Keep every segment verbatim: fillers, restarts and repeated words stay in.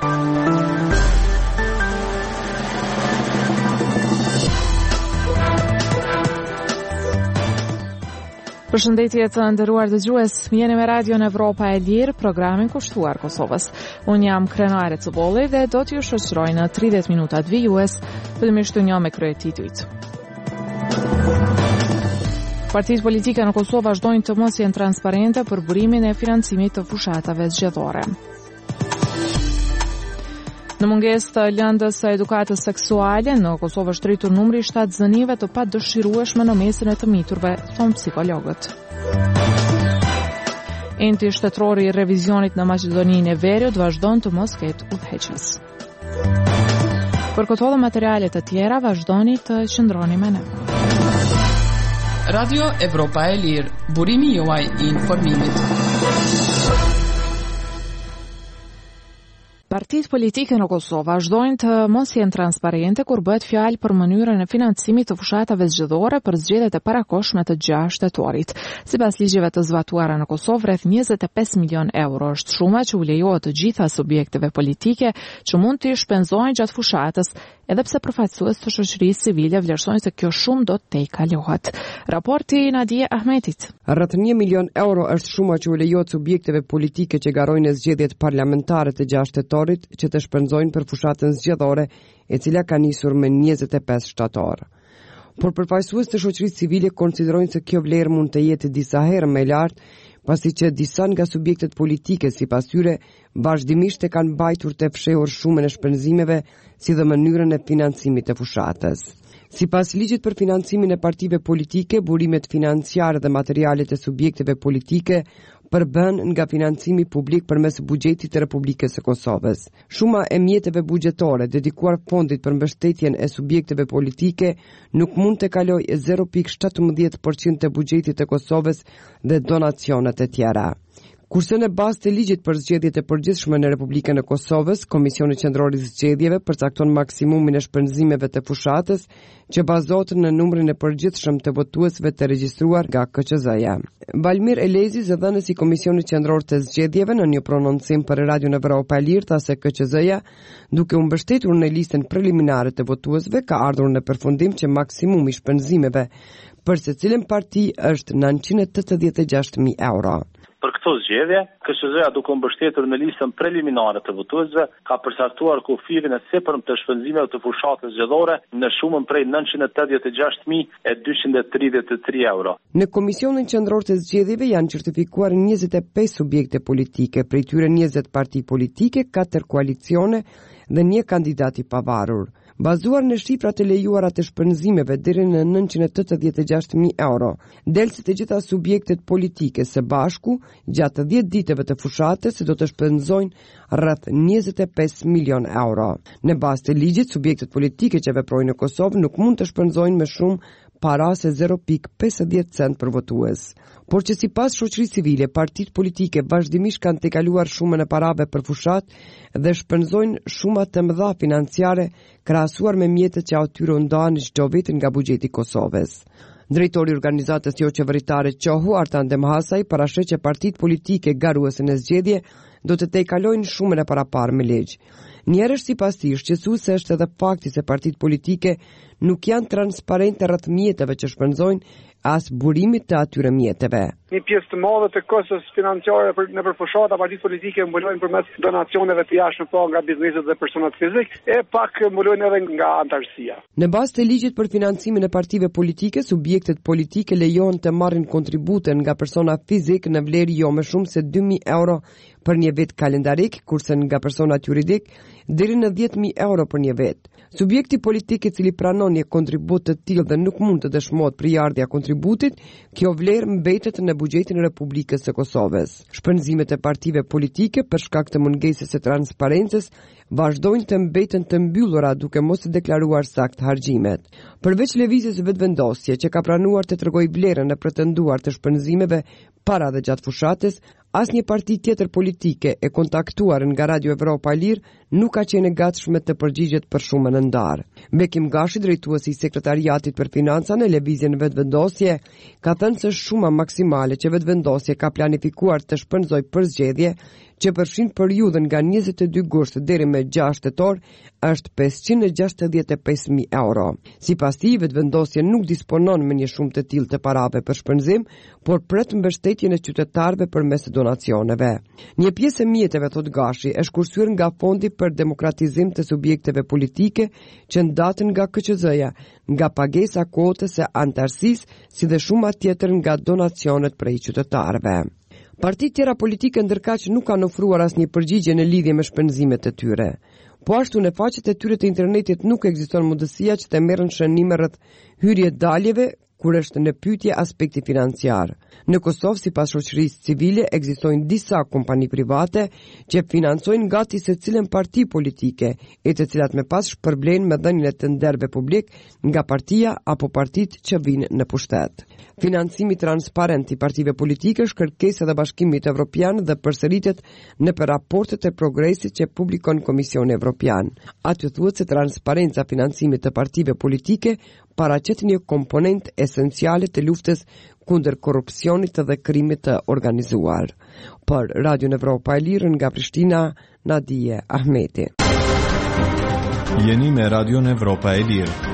Përshëndetje të nderuar dëgjues, jeni me Radion Evropa e Lirë, programin kushtuar Kosovës. Unë jam Krenare Cëbolli dhe do t'ju shoqëroj në tridhjetë minutat vijues, fillimisht një me kryet titujt. Partitë politike në Kosovë vazhdojnë të mos jenë transparente për burimin e financimit të fushatave zgjedhore. Në mungesë të lëndës së edukatës seksuale, në Kosovë është rritur numri i shtatë zënive të padëshirueshme në mesin e të miturve, thonë psikologët. Enti shtetëror i revizionit në Maqedoninë e Veriut vazhdon të mos ketë udhëheqës. Për këto dhe materiale të tjera vazhdoni të qëndroni me ne. Radio Evropa e Lirë, burimi juaj i informimit. Partitë politike në Kosovë vazhdojnë të mos jenë transparente kur bëhet fjalë për mënyrën e financimit të fushatave zgjedhore për zgjedhjet e parakohshme të gjashtë shtetorit. Sipas ligjeve të zbatuara në Kosovë, rreth njëzet e pesë milion euro është shuma që u lejohet të gjitha subjekteve politike që mund të shpenzojnë gjatë fushatës, edhe pse përfaqësues të shoqërisë civile vlerësojnë se kjo shumë do të tejkalohet. Raporti Nadia Ahmetit. Rreth një milion euro është shuma që u lejohet subjekteve politike që garojnë në zgjedhjet parlamentare të gjashtë shtetorit që të shpenzojnë për fushatën zgjedhore, e cila ka nisur me njëzet e pesë shtator. Por përfaqësues të shoqërisë civile konsiderojnë se kjo vlerë mund të jetë disa herë më lart, pasi që disa nga subjektet politike sipas tyre vazhdimisht e kanë mbajtur të fshehur shumën e shpenzimeve si dhe mënyrën e financimit të fushatës. Sipas ligjit për financimin e partive politike, burimet financiare dhe materialet e subjekteve politike përbën nga financimi publik përmes buxhetit të Republikës së Kosovës. Shuma e mjeteve buxhetore dedikuar fondit për mbështetjen e subjekteve politike nuk mund të kalojë zero pikë shtatëmbëdhjetë përqind të buxhetit të Kosovës dhe donacionet e tjera. Kurse në bazë të ligjit për zgjedhjet e përgjithshme në Republikën e Kosovës, Komisioni Qendror i Zgjedhjeve përcakton maksimumin e shpenzimeve të fushatës që bazohet në numrin e përgjithshëm të votuesve të regjistruar nga K Q Z-ja. Valmir Elezi, zëdhënës i Komisionit Qendror të Zgjedhjeve, në një prononcim për Radion Evropa e Lirë, tha se K Q Z-ja, duke u mbështetur në listën preliminare të votuesve, ka ardhur në përfundim që maksimumi i shpenzimeve për secilën parti është nëntëqind e tetëdhjetë e gjashtë mijë euro. Për këto zgjedhje, K Q Z-ja duke u mbështetur në listën preliminare të votuesve, ka përcaktuar kufirin e sipërm të shpenzimeve të fushatës zgjedhore në shumën prej nëntëqind e tetëdhjetë e gjashtë mijë e dyqind e tridhjetë e tre euro. Në Komisionin Qendror të Zgjedhjeve janë certifikuar njëzet e pesë subjekte politike, prej tyre njëzet parti politike, katër koalicione dhe një kandidat i pavarur. Bazuar në shifrat e lejuara të shpenzimeve deri në nëntëqind e tetëdhjetë e gjashtë mijë euro, del se të gjitha subjektet politike së bashku gjatë dhjetë ditëve të fushatës do të shpenzojnë rreth njëzet e pesë milion euro. Në bazë të ligjit, subjektet politike që veprojnë në Kosovë nuk mund të shpenzojnë më shumë para se zero pikë pesëdhjetë cent për votues. Por që sipas shoqërisë civile, partitë politike vazhdimisht kanë tejkaluar shumën e parave për fushat dhe shpenzojnë shuma të mëdha financiare krahasuar me mjetet që atyre u ndahen çdo vit nga buxheti i Kosovës. Drejtori i organizatës jo qeveritare Qohu, Artan Demhasaj, parashë që partitë politike garuese në zgjedhje do të tejkalojnë shumën e paraparë me ligj. Njerësh sipas tij shqetësuese është edhe fakti se partitë politike nuk janë transparente rreth mjeteve që shpenzojnë as burimit të atyre mjeteve. Një pjesë të madhe të kostës financiare për në përfushata partitë politike mbulojnë përmes donacioneve të jashtme pa nga bizneset dhe personat fizik, e pak mbulojnë edhe nga antarësia. Në bazë të ligjit për financimin e partive politike, subjektet politike lejohen të marrin kontribute nga persona fizik në vlerë jo më shumë se dy mijë euro për një vit kalendarik, kurse nga personat juridik deri në dhjetë mijë euro për një vit. Subjekti politik i cili pranon një kontribut të tillë dhe nuk mund të dëshmohet përjardhja kontributit, kjo vlerë mbetet në buxhetin e Republikës së Kosovës. Shpenzimet e partive politike për shkak të mungesës së transparencës vazhdojnë të mbeten të mbyllura duke mos deklaruar sakt harxhimet. Përveç lëvizjes vetvendosje që ka pranuar të tregojë vlerën e pretenduar të shpenzimeve para dhe gjatë fushatës, asnjë parti tjetër politike e kontaktuar nga Radio Evropa e Lirë nuk ka qenë e gatshme të përgjigjet për shumën e ndarë. Bekim Gashi, drejtuesi i Sekretariatit për Financa në lëvizjen vetvendosje, ka thënë se shuma maksimale që vetvendosje ka planifikuar të shpenzojë për zgjedhje që përfshin periudhën nga njëzet e dy gusht deri me gjashtë tetor, është pesëqind e gjashtëdhjetë e pesë mijë euro. Sipas tij, vendosja nuk disponon me një shumë të tillë të parave për shpenzim, por pret mbështetjen e qytetarëve përmes donacioneve. Një pjesë e mjeteve, thot Gashi, është kursyer nga Fondi për Demokratizim të Subjekteve Politike që ndaten nga K Q Z-ja, nga pagesa kotës së antarësisë, si dhe shuma tjetër nga donacionet prej qytetarëve. Partitë tjera politike ndërkaq nuk kanë ofruar asnjë përgjigje në lidhje me shpenzimet e tyre. Po ashtu në faqet e tyre të internetit nuk ekziston mundësia që të merren shënime rreth hyrje daljeve kur është në pyetje aspekti financiar. Në Kosovë, sipas shoqërisë civile, ekzistojnë disa kompani private që financojnë gati secilën parti politike, e të cilat me pas shpërblejnë me dhënien e tenderëve publik nga partia apo partitë që vinë në pushtet. Financimi transparent i partive politike është kërkesë e Bashkimit Evropian dhe përsëritet në për raportet e progresit që publikon Komisioni Evropian. Aty thuhet se transparenca financimit të partive politike paraqet një komponent esenciale të luftës kundër korrupsionit dhe krimit të organizuar. Për Radio Evropa e Lirë nga Prishtina, Nadije Ahmeti. Jeni me Radio Evropa e Lirë.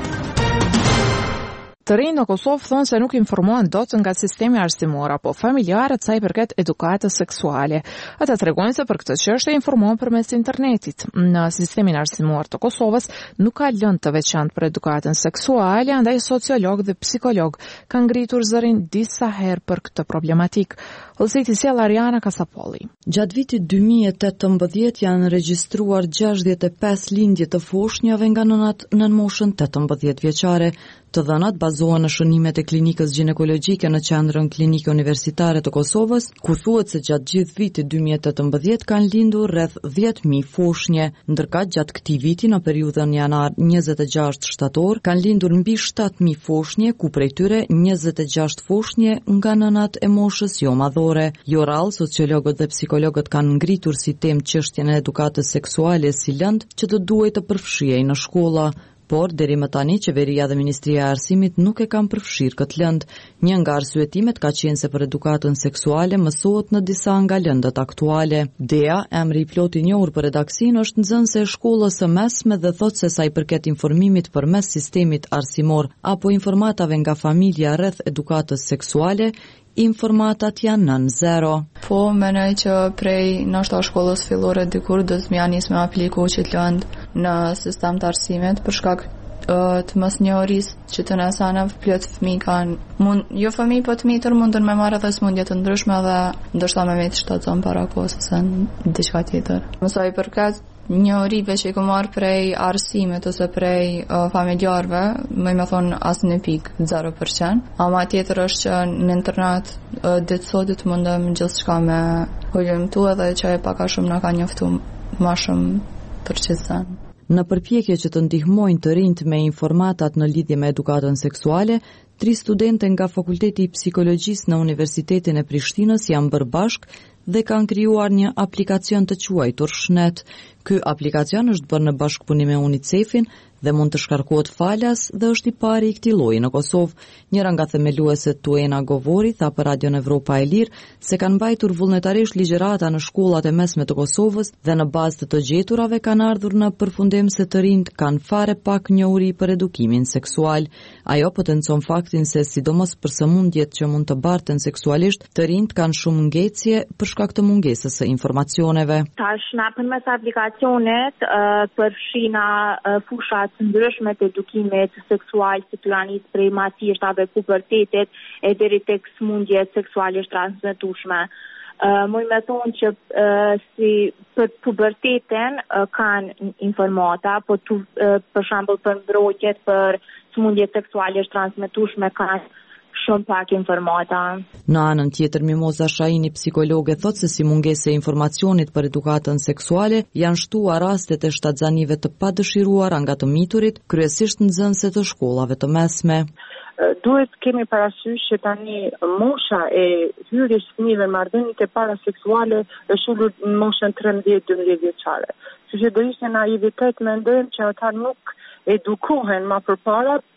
Të rinj në Kosovë thonë se nuk informohen dot nga sistemi arsimor apo familjar sa i përket edukatës seksuale. Ata tregojnë se për këtë çështje informohen përmes internetit. Në sistemin arsimor të Kosovës nuk ka lëndë të veçantë për edukatën seksuale, andaj sociolog dhe psikolog kanë ngritur zërin disa herë për këtë problematik. Ose sjell Ariana Kasapolli. Gjatë vitit dy mijë e tetëmbëdhjetë janë regjistruar gjashtëdhjetë e pesë lindje të foshnjave nga nënat nën moshën tetëmbëdhjetë vjeçare. Të dhënat bazohen në shënimet e klinikës ginekologjike në qendrën klinike universitare të Kosovës, ku thuhet se gjatë gjithë vitit dy mijë e tetëmbëdhjetë kanë lindur rreth dhjetë mijë foshnjë, ndërka gjatë këtij viti në periudhën janar njëzet e gjashtë shtator kanë lindur mbi shtatë mijë foshnjë, ku prej tyre njëzet e gjashtë foshnjë nga nënat e moshës jo madhore. Jo rrallë, sociologët dhe psikologët kanë ngritur si temë çështjen e edukatës seksuale si lëndë që të duhet të përfshihej në shkolla. Por, deri më tani, qeveria dhe Ministria e Arsimit nuk e kanë përfshirë këtë lëndë. Një nga arsyetimet ka qenë se për edukatën seksuale mësohet në disa nga lëndët aktuale. Dea, emri i plot i njohur për redaksinë, është nxënëse e shkollës së mesme dhe thotë se sa i përket informimit përmes sistemit arsimor apo informatave nga familja rreth edukatës seksuale, informatat janë nën zero. Po, menoj që prej nështë shkollës fillore dikur do të mja nis me apliku që të lëndë në sistem të arsimit për shkak uh, të mos njohurisë që të nësanëv plot fëmijë kanë mund, jo fëmijë po të mitër mundën me marrë edhe smundje të ndryshme dhe ndoshta me me të shtatëson para kohës ose në diçka tjetër. Mësoj përkat njohurive që i ku marrë prej arsimit ose prej uh, familjarve, më i me thonë asë në pikë, zero përcent. Ama tjetër është që në internet uh, ditë sotit mundëm gjithë shka me hujëm tu edhe që e paka shumë në ka njoftu ma shumë për qëtësan. Në përpjekje që të ndihmojnë të rinjt me informatat në lidhje me edukatën seksuale, tri studente nga Fakulteti i Psikologjisë në Universitetin e Prishtinës janë bërë bashk dhe kanë krijuar një aplikacion të quajtur Shnet. Ky aplikacion është bërë në bashkëpunim me UNICEF-in dhe mund të shkarkohet falas dhe është i pari i këtij lloji në Kosovë. Njëra nga themelueset Tuena Govori tha për Radio Evropa e Lirë se kanë mbajtur vullnetarisht ligjërata në shkollat e mesme të Kosovës dhe në bazë të të gjeturave kanë ardhur në përfundim se të rinjt kanë fare pak njohuri për edukimin seksual. Ajo potencon faktin se sidomos për sëmundjet që mund të barten seksualisht, të rinjt kanë shumë ngecje për shkak të mungesës së informacioneve. Tash na përmes aplikacionit uh, përfshina uh, fushat të ndryshme të edukimit seksual si të janis prej masishtave pubertetit e deri tek smundjet seksualisht transmetueshme. Uh, Muj me thonë që uh, si për pubertetin uh, kanë informata, po tu, uh, për shembull për mbrojtjet për smundjet seksualisht transmetueshme kanë shumë pak informata. Në anën tjetër, Mimoza Shaini, psikologe, thotë se si mungesë e informacionit për edukatën seksuale janë shtuar rastet e shtatzanive të padëshiruara nga të miturit, kryesisht nxënëse të shkollave të mesme. Duhet kemi parasysh që tani mosha e hyrjes fëmijëve në marrëdhëniet e para seksuale është ulur në moshën trembëdhjetë dymbëdhjetë vjeçare. Kështu që do ishte naivitet mendojmë që ata nuk edukohen më përpara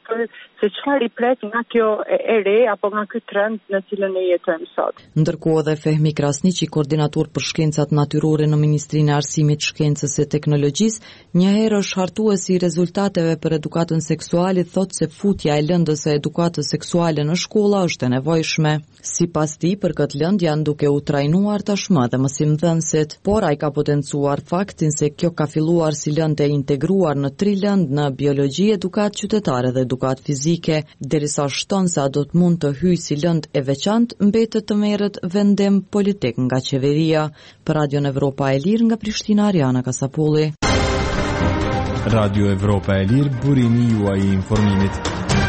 për se çfarë i pret nga kjo e, e re apo nga ky trend në cilën ne jetojmë sot. Ndërkohë edhe Fehmi Krasniqi, koordinator për shkencat natyrore në Ministrinë e Arsimit, Shkencës e Teknologjisë, një herë është hartues i rezultateve për edukatën seksuale, thotë se futja e lëndës së edukatës seksuale në shkolla është e nevojshme. Sipas tij, për këtë lëndë janë duke u trajnuar tashmë dhe mësimdhënësit, por ai ka potencuar faktin se kjo ka filluar si lëndë e integruar në tri lëndë në biologji, edukatë qytetare dhe edukatë fizike, derisa shton se a do të mund të hyjë si lëndë e veçantë, mbetet të merret vendim politik nga qeveria. Për Radio Evropa e Lirë nga Prishtina, Ariana Kasapulli. Radio Evropa e Lirë, burimi juaj i informimit.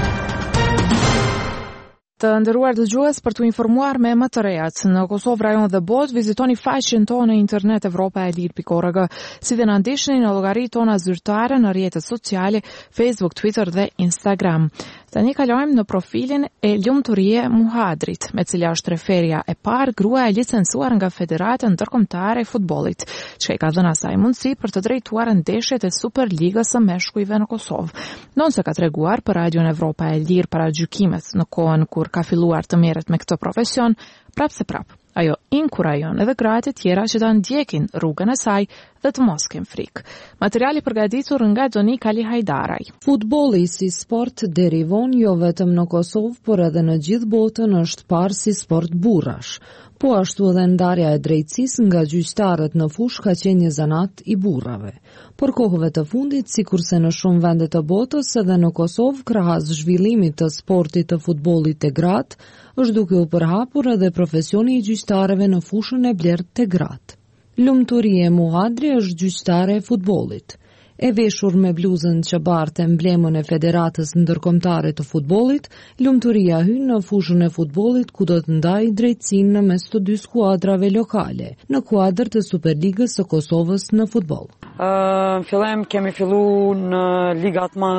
Të nderuar dëgjues, për t'u informuar me më të rejat në Kosovë, rajon dhe botë, vizitoni faqen tonë në internet evropa e lirë pikë org, si dhe na ndiqni në llogaritë tona zyrtare në rrjetet sociale, Facebook, Twitter dhe Instagram. Tani kalojmë në profilin e Lumturie Muhadrit, me cila është referja e parë grua e licencuar nga Federata Ndërkombëtare e Futbollit, që ka dhënë asaj mundësi për të drejtuar ndeshjet e Superligës së meshkujve në Kosovë. Nonse ka treguar për Radion Evropa e Lirë para gjykimet në kohën kur ka filluar të merret me këtë profesion, prapë se prapë. Ajo inkurajon edhe gratë e tjera që ta ndjekin rrugën e saj dhe të mos kenë frikë. Materiali përgatitur nga Doni Kali Hajdaraj. Futbolli si sport derivon jo vetëm në Kosovë, por edhe në gjithë botën është parë si sport burrash. Po ashtu edhe ndarja e drejtësisë nga gjyqtarët në fushë ka qenë një zanat i burrave. Por kohëve të fundit, sikurse në shumë vende të botës, edhe në Kosovë, krahas zhvillimit të sportit të futbollit të gratë, është duke u përhapur edhe profesioni i gjyqtarëve në fushën e blerë të gratë. Lumturie Muhadri është gjyqtare e futbollit. E veshur me bluzën që bartë emblemën e Federatës Ndërkombëtare të Futbollit, Lumturia hyn në fushën e futbollit ku do të ndajë drejtësinë në mes të dy skuadrave lokale, në kuadër të Superligës së Kosovës në futboll. Uh, në fillim kemi filluar në ligat më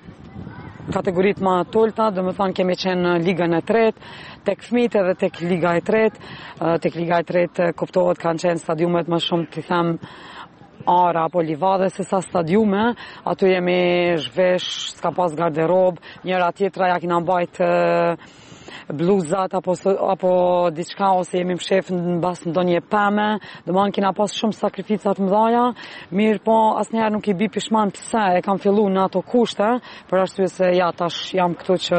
kategoritë më të ulta, do të thonë kemi qenë në ligën e tretë, tek fëmijët edhe tek liga e tretë, uh, tek liga e tretë kuptohet kanë qenë stadiumet më shumë të them ara apo livade se sa stadiume, aty jemi zhvesh, s'ka pas garderob, njëra tjetra ja kina mbajt uh, bluzat apo, apo diçka ose jemi mshef në bas në ndonjë pemë, domethënë kina pas shumë sakrificat mëdha, mirë po asnjëherë nuk i bi pishman pse e kam filluar në ato kushte, për arsye se ja tash jam këtu që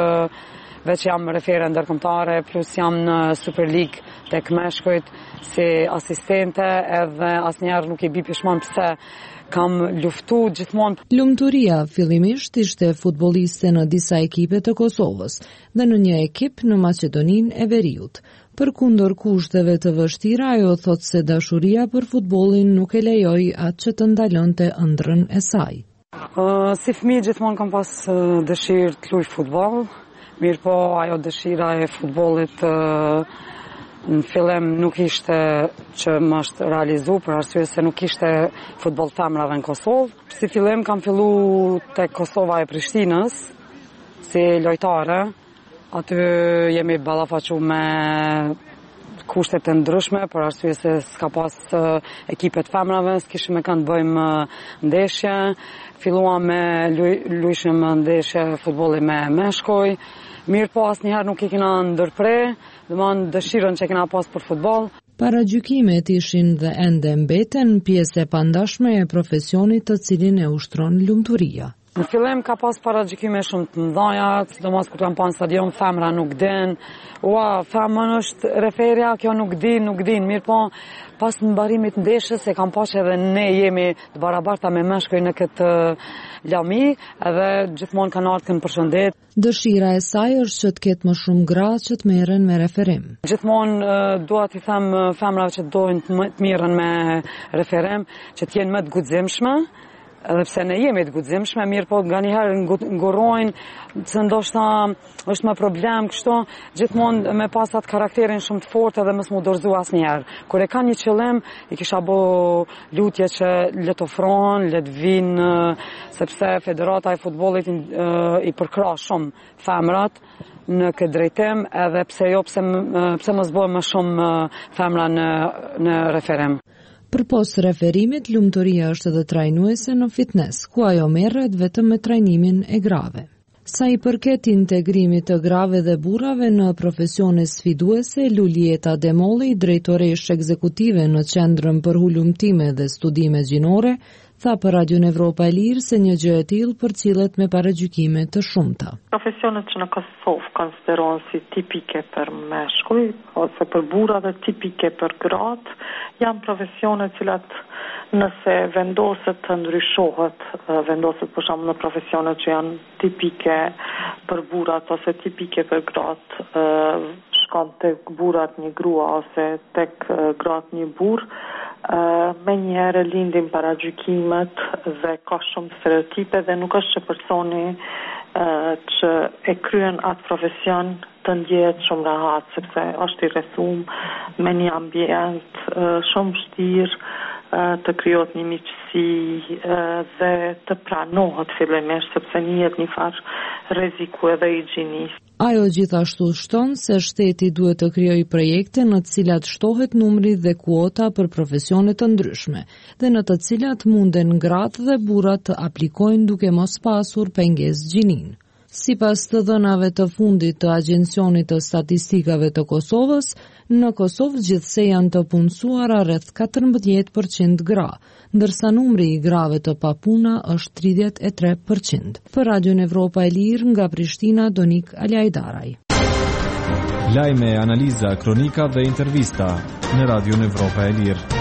veç jam refere ndërkombëtare, plus jam në Super League tek meshkujt si asistente, edhe asnjëherë nuk i bi pishman pse kam luftu gjithmonë. Lumturia fillimisht ishte futbolliste në disa ekipe të Kosovës dhe në një ekip në Maqedoninë e Veriut. Përkundër kushteve të vështira, ajo thotë se dashuria për futbollin nuk e lejoi atë që të ndalonte ëndrrën e saj. Uh, si fëmijë gjithmonë kam pas uh, dëshirë të luaj futboll, mirë po ajo dëshira e futbollit uh, në fillim nuk ishte që më është realizu, për arsye se nuk ishte futboll femrave në Kosovë. Si fillim kam fillu te Kosova e Prishtinës, si lojtare. Aty jemi ballafaqu me kushtet e ndryshme, për arsye se s'ka pas uh, ekipet femrave, s'kishim me kanë të bëjmë uh, ndeshje. Filluam me luj, lujshim ndeshje futbolli me meshkuj. Mirë po asnjëherë nuk i kena ndërpre, domethënë dëshirën që kena pas për futboll. Para gjykimet ishin dhe ende mbeten pjesë e pandashme e profesionit të cilin e ushtron lumturia. Në fillim ka pas para gjykime shumë të mëdha, sidomos kur kam pa në stadion, femra nuk din, ua, femën është referja, kjo nuk din, nuk din, mirë po pas në barimit ndeshjes e kam pas edhe ne jemi të barabarta me meshkuj në këtë lami, edhe gjithmonë kanë ardhur kënë përshëndet. Dëshira e saj është që të ketë më shumë gra që të merren me referim. Gjithmonë dua t'i them femrave që dojnë të merren me referim, që të jenë më të guximshme, edhe pse ne jemi të guximshme, mirë po nga njëherë ngurojnë, se ndoshta është më problem kështu, gjithmonë me pas atë karakterin shumë të fortë edhe mos mu dorëzu asnjëherë. Kur e kanë një qëllim, i kisha bo lutje që le të ofrohen, le të vinë, sepse Federata e Futbollit i përkrah shumë femrat në këtë drejtim, edhe pse jo pse, pse mos bëhen më shumë femra në, në referim. Për pos referimit, lumturia është edhe trajnuese në fitness, ku ajo merret vetëm me trajnimin e grave. Sa i përket integrimit të grave dhe burrave në profesione sfiduese, Lulieta Demolli, drejtoresh ekzekutive në Qendrën për Hulumtime dhe Studime Gjinore, tha për Radion Evropa e Lirë se një gjë e tillë përcillet me paragjykime të shumta. Profesionet që në Kosovë konsiderohen si tipike për meshkuj ose për burra dhe tipike për gratë, janë profesione cilat nëse vendoset të ndryshohet, vendoset për shembull në profesione që janë tipike për burrat ose tipike për gratë, shkon tek burrat një grua ose tek gratë një burr, me njëherë lindin paragjykimet dhe ka shumë stereotipe dhe nuk është që personi që e kryen atë profesion të ndjehet shumë rahat, sepse është i rrethum me një ambient shumë vështirë, të krijohet një miqësi dhe të pranohet fillimisht, sepse njihet një farë rreziku edhe higjinisë. Ajo gjithashtu shton se shteti duhet të krijojë projekte në të cilat shtohet numri dhe kuota për profesione të ndryshme, dhe në të cilat munden gratë dhe burrat të aplikojnë duke mos pasur pengesë gjininë. Sipas të dhënave të fundit të Agjencionit të Statistikave të Kosovës, në Kosovë gjithsej janë të punësuara rreth katërmbëdhjetë përqind gra, ndërsa numri i grave të papuna është tridhjetë e tre përqind. Për Radion Evropa e Lirë nga Prishtina, Donik Aljajdaraj. Lajme, analiza, kronika dhe intervista në Radion Evropa e Lirë.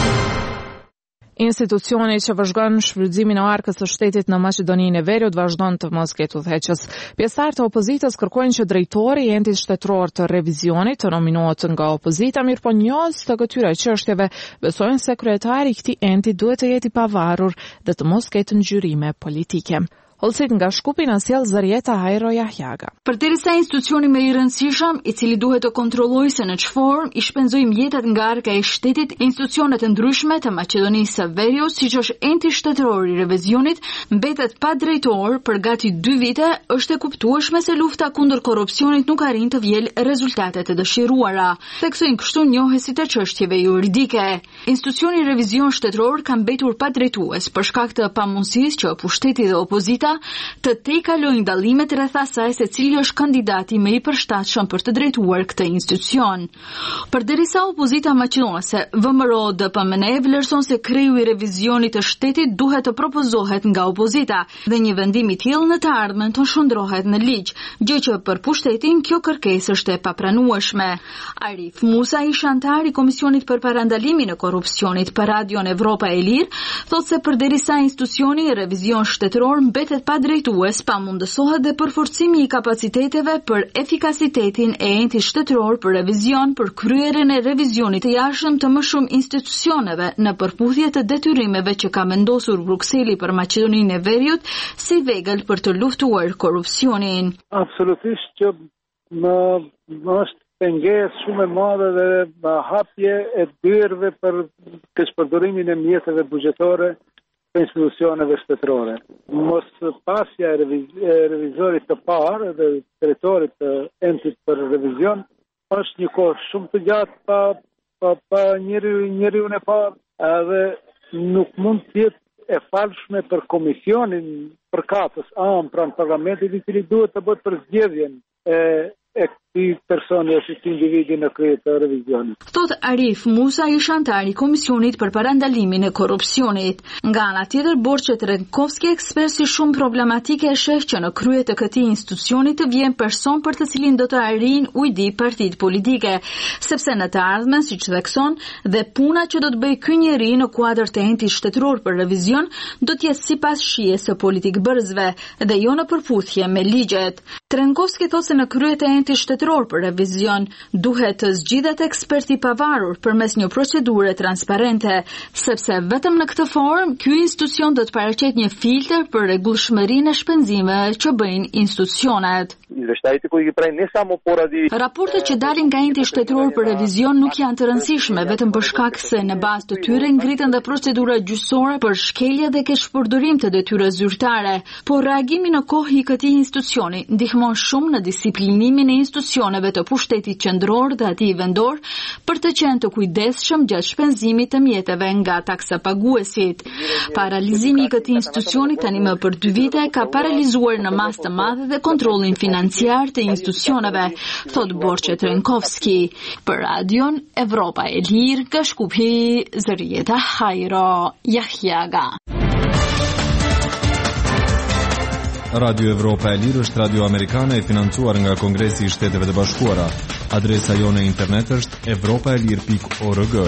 Institucioni që vëzhgon shfrytëzimin e arkës së shtetit në Maqedoninë e Veriut vazhdon të mos ketë udhëheqës. Pjesëtarët e opozitës kërkojnë që drejtori i entit shtetëror të revizionit të nominohet nga opozita, mirë po njohës të këtyre çështjeve besojnë se kryetari i këtij enti duhet të jetë i pavarur dhe të mos ketë ngjyrime politike. Holsit nga Shkupi na sjell Zarieta Hajro Jahjaga. Përderisa institucioni më i rëndësishëm, i cili duhet të kontrollojë se në çfarë formë i shpenzojmë jetët nga arka e shtetit, institucionet e ndryshme të Maqedonisë së Veriut, siç është enti shtetëror i revizionit, mbetet pa drejtor për gati dy vite, është e kuptueshme se lufta kundër korrupsionit nuk arrin të vjelë rezultate të dëshiruara, theksojnë kështu njohësit e çështjeve juridike. Institucioni i revizion shtetëror ka mbetur pa drejtues për shkak të pamundësisë që pushteti dhe opozita të tej kalojnë dallimet rreth asaj se cili është kandidati më i përshtatshëm për të drejtuar këtë institucion. Përderisa opozita maqedonase, V M R O D P M N E vlerëson se kriju i revizionit të shtetit duhet të propozohet nga opozita dhe një vendim i tillë në të ardhmen të shndrohet në ligj, gjë që për pushtetin kjo kërkesë është e papranueshme. Arif Musa, ish antar i Komisionit për Parandalimin e Korrupsionit për Radion Evropa e Lirë, thotë se përderisa institucioni i revizion shtetëror mbetet pa drejtues, pa mundësohet dhe përforcimi i kapaciteteve për efikasitetin e entit shtetëror për revizion për kryerjen e revizionit të jashtëm të më shumë institucioneve në përputhje të detyrimeve që ka vendosur Brukseli për Maqedoninë e Veriut si vegël për të luftuar korrupsionin. Absolutisht që më, më është pengesë shumë e madhe dhe hapje e dyrëve për keqpërdorimin e mjeteve buxhetore të institucioneve shtetërore. Mos pasja e revizorit të parë dhe drejtorit të entit për revizion është një kohë shumë të gjatë pa, pa, pa njeriu njeriu e parë, edhe nuk mund të jetë e falshme për komisionin përkatës am pranë parlamentit, i cili duhet të bëhet për zgjedhjen e e këtij personi ose këtij individi në krye të revizionit. Thot Arif Musa, ish antar i Komisionit për Parandalimin e Korrupsionit. Nga ana tjetër, Borçet Renkovski, ekspert si shumë problematike, e sheh që në krye të këtij institucioni të vjen person për të cilin do të arrijnë ujdi partitë politike, sepse në të ardhmen, siç thekson, dhe puna që do të bëjë ky njeri në kuadër të entit shtetëror për revizion do të jetë sipas shijes së politikbërësve dhe jo në përputhje me ligjet. Trenkovski thotë se në krye të entit shtetëror për revizion duhet të zgjidhet eksperti pavarur përmes një procedure transparente, sepse vetëm në këtë formë ky institucion do të paraqet një filtr për rregullshmërinë e shpenzimeve që bëjnë institucionet. izveshtajit koji prej ne samo poradi. Raportet që dalin nga enti shtetëror për revizion nuk janë të rëndësishme vetëm për shkak se në bazë të tyre ngritën dhe procedura gjyqësore për shkelje dhe keqpërdorim të detyrës zyrtare, por reagimi në kohë i këtij institucioni ndihmon shumë në disiplinimin e institucioneve të pushtetit qendror dhe atij vendor për të qenë të kujdesshëm gjatë shpenzimit të mjeteve nga taksa paguesit. Paralizimi i këtij institucioni tani më për dy vite ka paralizuar në masë të madhe dhe kontrollin financiar të institucioneve, thot Borçe Trenkovski. Për Radion Evropa e Lirë, nga Shkupi, Zërieta Hajro Jahjaga. Radio Evropa e Lirë është radio amerikane e financuar nga Kongresi i Shteteve të Bashkuara. Adresa jone internet është evropaelir pikë org.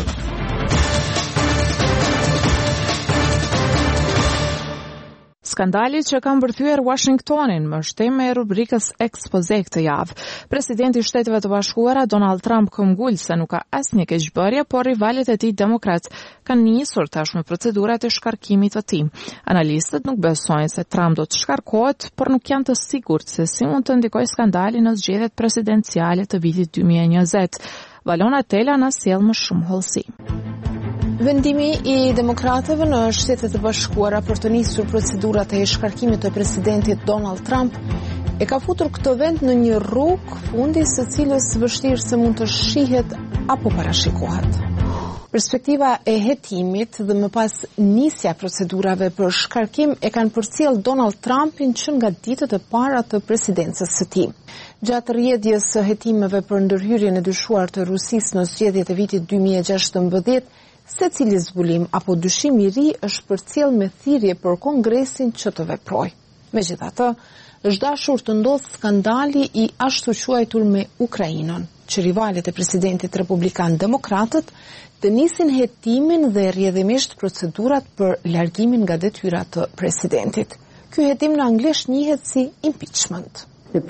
Skandali që ka mbërthyer Washingtonin më është tema e rubrikës Ekspoze këtë javë. Presidenti i Shteteve të Bashkuara Donald Trump këmbgul se nuk ka asnjë keqbërje, por rivalet e tij demokrat kanë nisur tashmë procedurat e shkarkimit të tij. Analistët nuk besojnë se Trump do të shkarkohet, por nuk janë të sigurt se si mund të ndikojë skandali në zgjedhjet presidenciale të vitit dy mijë e njëzet. Valona Tela na sjell më shumë hollësi. Vendimi i demokratëve në Shtetet e Bashkuara për të nisur procedurat e shkarkimit të presidentit Donald Trump e ka futur këtë vend në një rrugë fundi së cilës vështirë se mund të shihet apo parashikohet. Perspektiva e hetimit dhe më pas nisja procedurave për shkarkim e kanë përcjell Donald Trumpin që nga ditët e para të presidencës së tij. Gjatë rrjedhjes së hetimeve për ndërhyrjen e dyshuar të Rusisë në zgjedhjet e vitit dy mijë e gjashtëmbëdhjetë, se cili zbulim apo dyshim i ri është përcjell me thirrje për Kongresin që të veprojë. Megjithatë, është dashur të ndodhë skandali i ashtu quajtur me Ukrainën, që rivalet e presidentit republikan demokratët të nisin hetimin dhe rrjedhimisht procedurat për largimin nga detyrat të presidentit. Ky hetim në anglisht njihet si impeachment.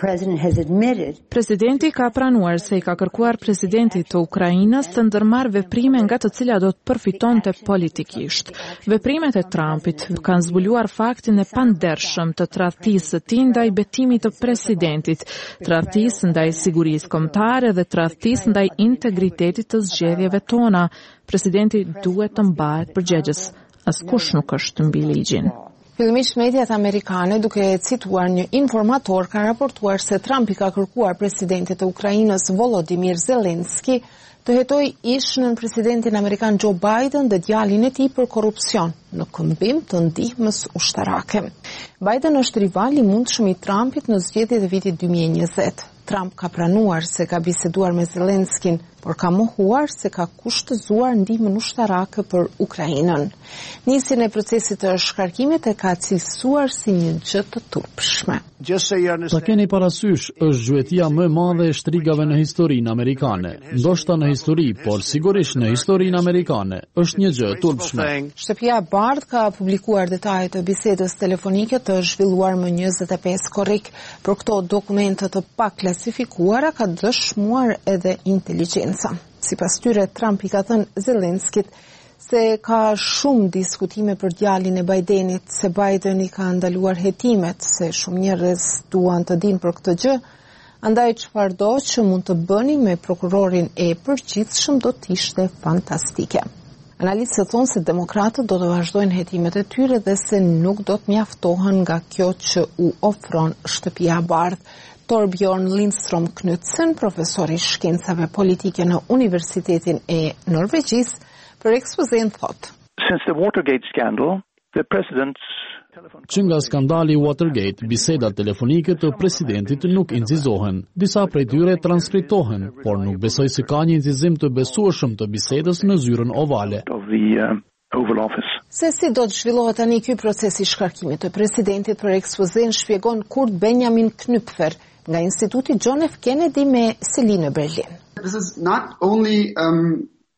Presidenti ka pranuar se i ka kërkuar presidentit të Ukrainës të ndërmarrë veprime nga të cilat do të përfitonte politikisht. Veprimet e Trumpit kanë zbuluar faktin e pandershëm të tradhtisë së tij ndaj betimit të presidentit, tradhtisë ndaj sigurisë kombëtare dhe tradhtisë ndaj integritetit të zgjedhjeve tona. Presidenti duhet të mbahet përgjegjës. Askush nuk është mbi ligjin. Fillimisht mediat amerikane, duke cituar një informator, kanë raportuar se Trump i ka kërkuar presidentit të Ukrainës Volodymyr Zelensky të hetoj ishnën presidentin amerikan Joe Biden dhe djalin e tij për korrupsion në këmbim të ndihmës ushtarake. Biden është rival i mundshëm i Trumpit në zgjedhjet e vitit dy mijë e njëzet. Trump ka pranuar se ka biseduar me Zelenskin, por ka mohuar se ka kushtëzuar ndihmën ushtarake për Ukrainën. Nisjen e procesit të shkarkimit e ka cilësuar si një gjë të turpshme. Ta keni parasysh, është gjuetia më e madhe e shtrigave në historinë amerikane. Ndoshta në histori, por sigurisht në historinë amerikane, është një gjë e turpshme. Shtëpia e Bardhë ka publikuar detajet e bisedës telefonike të zhvilluar më njëzet e pesë korrik. Për këto dokumente të paklasifikuara ka dëshmuar edhe inteligjenca. Sipas tyre, Trump i ka thënë Zelenskit se ka shumë diskutime për djalin e Bidenit, se Biden i ka ndaluar hetimet, se shumë njerëz duan të dinë për këtë gjë, andaj çfarëdo që mund të bëni me prokurorin e përgjithshëm do të ishte fantastike. Analistët thonë se demokratët do të vazhdojnë hetimet e tyre dhe se nuk do të mjaftohen nga kjo që u ofron shtëpia e Bardhë. Torbjorn Lindstrom Knudsen, profesor i shkencave politike në Universitetin e Norvegjisë, për ekspozen thot. Since the Watergate scandal, the president's Që nga skandali Watergate, bisedat telefonike të presidentit nuk incizohen. Disa prej tyre transkriptohen, por nuk besoj se ka një incizim të besueshëm të bisedës në zyrën ovale. Se si do të zhvillohet tani ky proces i shkarkimit të presidentit, për ekspozen shpjegon Kurt Benjamin Knüpfer nga Instituti John F. Kennedy me Selin në Berlin. This is not only um,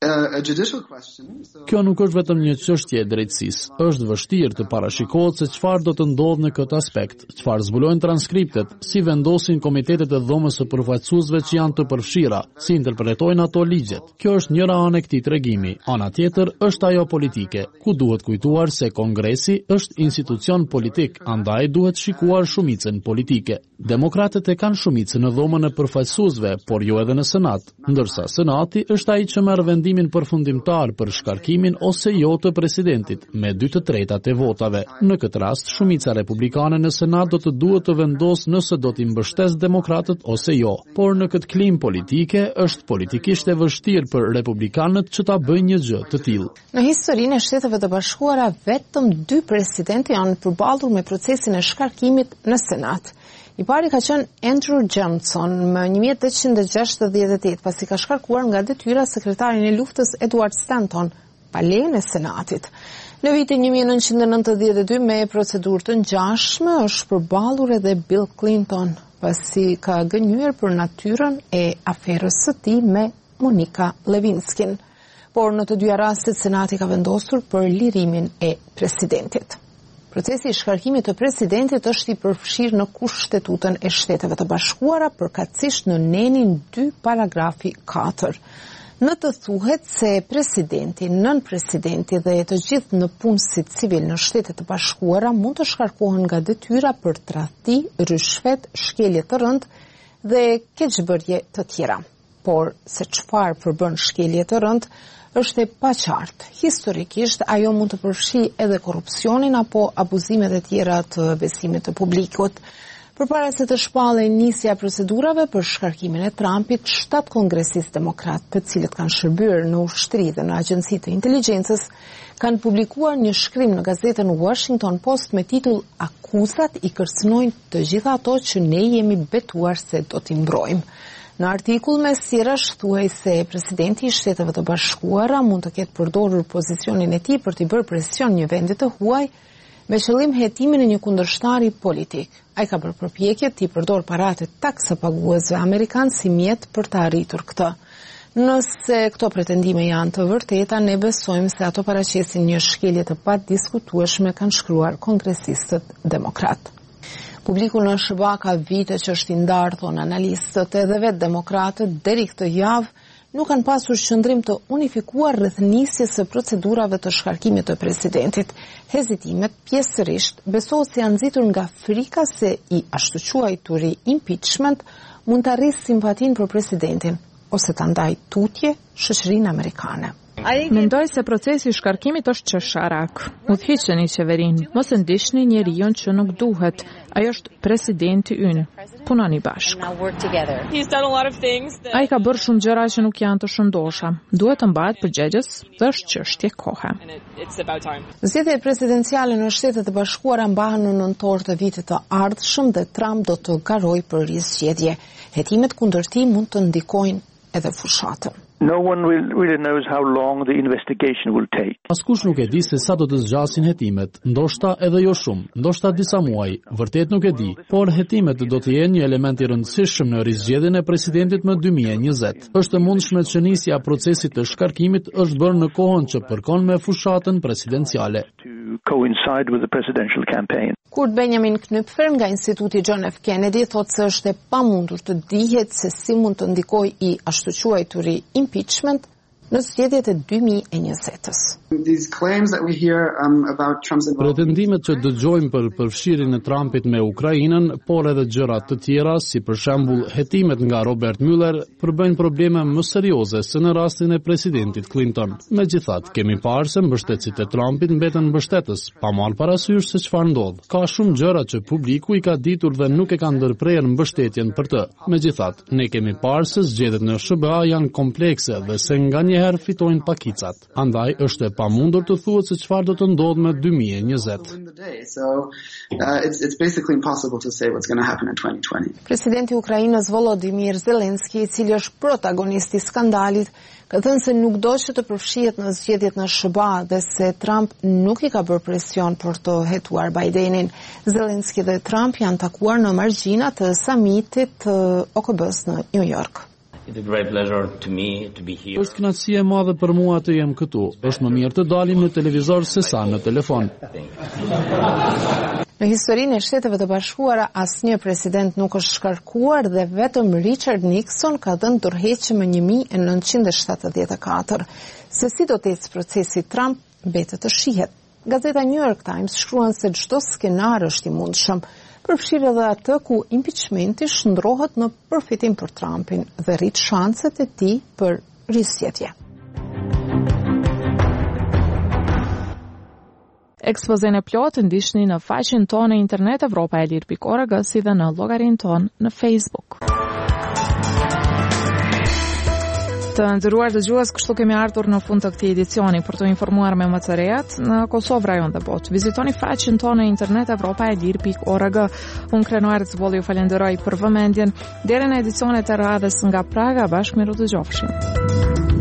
Kjo nuk është vetëm një çështje e drejtësisë. Është vështirë të parashikohet se çfarë do të ndodhë në këtë aspekt, çfarë zbulojnë transkriptet, si vendosin komitetet e dhomës së përfaqësuesve që janë të përfshira, si interpretojnë ato ligjet. Kjo është njëra anë e këtij tregimi. Ana tjetër është ajo politike, ku duhet kujtuar se Kongresi është institucion politik, andaj duhet shikuar shumicën politike. Demokratët e kanë shumicën në dhomën e përfaqësuesve, por jo edhe në Senat, ndërsa Senati është ai që merr vendimin përfundimtar për shkarkimin ose jo të presidentit me dy të tretat e votave. Në këtë rast, shumica republikane në Senat do të duhet të vendosë nëse do t'i mbështes demokratët ose jo. Por në këtë klim politike është politikisht e vështirë për republikanët që ta bëjnë një gjë të tillë. Në historinë e Shteteve të Bashkuara, vetëm dy presidentë janë përballur me procesin e shkarkimit në Senat. I pari ka qenë Andrew Johnson më një mijë e tetëqind e gjashtëdhjetë e tetë, pasi ka shkarkuar nga detyra sekretarin e luftës Edward Stanton, pa lejen e Senatit. Në vitin një mijë e nëntëqind e nëntëdhjetë e dy me procedurë të ngjashme është përballur edhe Bill Clinton, pasi ka gënjur për natyrën e aferës së tij me Monica Lewinskin. Por në të dyja rastet Senati ka vendosur për lirimin e presidentit. Procesi i shkarkimit të presidentit është i përfshirë në Kushtetutën e Shteteve të Bashkuara, përkatësisht në nenin dy paragrafi katër. Në të thuhet se presidenti, nën presidenti dhe të gjithë në punësit civil në Shtetet të Bashkuara mund të shkarkohen nga detyra për tradhti, rishfet, shkelje të rëndë dhe keqbërje të tjera. Por se çfarë përbën shkelje të rëndë është e paqartë. Historikisht, ajo mund të përfshijë edhe korrupsionin apo abuzimet e tjera të besimit të publikut. Përpara se të shpallej nisja e procedurave për shkarkimin e Trumpit, shtatë kongresistë demokratë, të cilët kanë shërbyer në ushtri dhe në agjenci të inteligjencës, kanë publikuar një shkrim në gazetën Washington Post me titull "Akuzat i kërcënojnë të gjitha ato që ne jemi betuar se do t'i mbrojmë". Në artikull me sirash thuhej se presidenti i Shteteve të Bashkuara mund të ketë përdorur pozicionin e tij për t'i bërë presion një vendi të huaj me qëllim hetimin e një kundërshtari politik. Ai ka bërë përpjekje t'i përdor paratë e taksapaguesve amerikanë si mjet për të arritur këtë. Nëse këto pretendime janë të vërteta, ne besojmë se ato paraqesin një shkelje të padiskutueshme, kanë shkruar kongresistët demokratë. Publiku në S B A ka vite që është i ndarë, thonë analistët, edhe vetë demokratët deri këtë javë nuk kanë pasur qëndrim të unifikuar rreth nisjes së procedurave të shkarkimit të presidentit. Hezitimet pjesërisht besohet se janë nxitur nga frika se i ashtu quajturi impeachment mund të arrisë simpatin për presidentin ose të ndaj tutje shoqërinë amerikane. Mendoj se procesi i shkarkimit është çesharak. Udhëhiqeni qeverinë, mos e ndiqni njeriu që nuk duhet. Ai është presidenti ynë. Punoni bashkë. Ai ka bërë shumë gjëra që nuk janë të shëndosha. Duhet të mbahet përgjegjës dhe është çështje kohe. Zgjedhjet presidenciale në Shtetet e Bashkuara mbahen në nëntor të vitit të ardhshëm dhe Trump do të garojë për rizgjedhje. Hetimet kundër tij mund të ndikojnë edhe fushatën. No one really knows how long the investigation will take. Askush nuk e di se sa do të zgjasin hetimet, ndoshta edhe jo shumë, ndoshta disa muaj, vërtet nuk e di, por hetimet do të jenë një element i rëndësishëm në rizgjedhjen e presidentit më dy mijë e njëzet. Është e mundshme që nisja e procesit të shkarkimit është bërë në kohën që përkon me fushatën presidenciale. To coincide with the presidential campaign. Kurt Benjamin Knüpfer nga Instituti John F. Kennedy thotë se është e pamundur të dihet se si mund të ndikojë i ashtu quajturi impeachment në zgjedhjet e dy mijë e njëzet-s. Pretendimet që dëgjojmë për përfshirjen e Trumpit me Ukrainën, por edhe gjëra të tjera, si për shembull hetimet nga Robert Mueller, përbëjnë probleme më serioze se në rastin e presidentit Clinton. Megjithatë, kemi parë se mbështetësit e Trumpit mbeten mbështetës, pa marrë parasysh se çfarë ndodh. Ka shumë gjëra që publiku i ka ditur dhe nuk e ka ndërprerë mbështetjen për të. Megjithatë, ne kemi parë se zgjedhjet në S B A janë komplekse dhe se nganjëherë fitojnë pakicat. Andaj është e pamundur të thuhet se çfarë do të ndodhë me dy mijë e njëzet. Presidenti i Ukrainës Volodymyr Zelensky, i cili është protagonisti i skandalit, ka thënë se nuk do që të përfshihet në zgjedhjet në S B A dhe se Trump nuk i ka bërë presion për të hetuar Bidenin. Zelensky dhe Trump janë takuar në margjina të samitit të O K B-s në New York. Është kënaqësi e madhe për mua të jem këtu. Është më mirë të dalim në televizor se sa në telefon. Në historinë e Shteteve të Bashkuara, asnjë president nuk është shkarkuar dhe vetëm Richard Nixon ka dhënë tërheqje më një mijë e nëntëqind shtatëdhjetë e katër. Se si do të ecë procesi Trump, mbetet të shihet. Gazeta New York Times shkruan se çdo skenar është i mundshëm, përfshirë edhe atë ku impeachmenti shndrohet në përfitim për Trumpin dhe rrit shanset e tij për risjetje. Ekspozen e plotë ndiqni në faqen tonë në internet evropa e lirë pikë org si dhe në llogarinë tonë në Facebook. Të nderuar dëgjues, kështu kemi ardhur në fund të këtij edicioni. Për të informuar me më të rejat në Kosovë, rajon dhe botë, vizitoni faqen tonë në internet evropa e lirë pikë org. Unë Krenoer Zbolli ju falenderoj për vëmendjen. Deri në edicionet e radhës nga Praga, bashkë miru të gjofshim.